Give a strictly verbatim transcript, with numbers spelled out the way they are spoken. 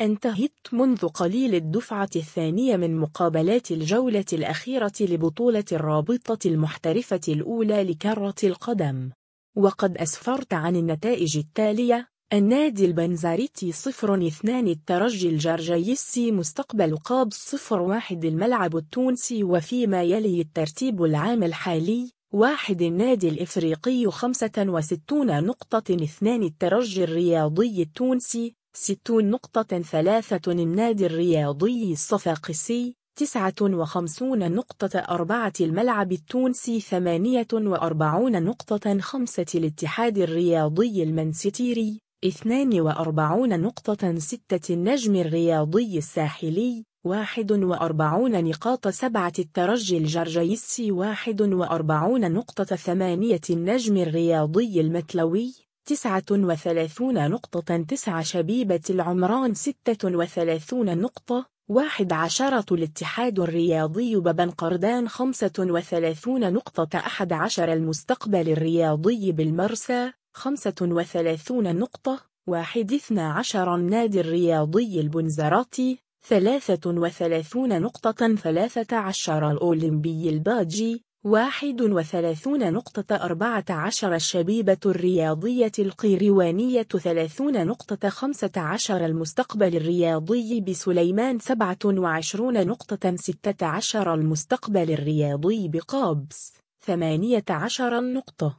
انتهت منذ قليل الدفعة الثانية من مقابلات الجولة الأخيرة لبطولة الرابطة المحترفة الأولى لكرة القدم، وقد أسفرت عن النتائج التالية: النادي البنزرتي صفر اثنان الترجي الجرجيسي مستقبل قابس صفر واحد الملعب التونسي. وفيما يلي الترتيب العام الحالي: واحد النادي الإفريقي خمسة وستون نقطة، اثنان الترجي الرياضي التونسي ستون نقطة، ثلاثة النادي الرياضي الصفاقسي تسعة وخمسون نقطة، أربعة الملعب التونسي ثمانية وأربعون نقطة، خمسة الاتحاد الرياضي المنستيري اثنان وأربعون نقطة، ستة النجم الرياضي الساحلي واحد وأربعون نقاط، سبعة الترجي الجرجيسي واحد وأربعون نقطة، ثمانية النجم الرياضي المتلوي تسعة وثلاثون نقطة، تسعة شبيبة العمران ستة وثلاثون نقطة، واحد عشرة الاتحاد الرياضي ببن قردان خمسة وثلاثون نقطة، أحد عشر المستقبل الرياضي بالمرسى خمسة وثلاثون نقطة، واحد اثنى عشر النادي الرياضي البنزرتي ثلاثة وثلاثون نقطة، ثلاثة عشر الأولمبي الباجي واحد وثلاثون نقطة، أربعة عشر الشبيبة الرياضية القيروانية ثلاثون نقطة، خمسة عشر المستقبل الرياضي بسليمان سبعة وعشرون نقطة، ستة عشر المستقبل الرياضي بقابس ثمانية عشر نقطة.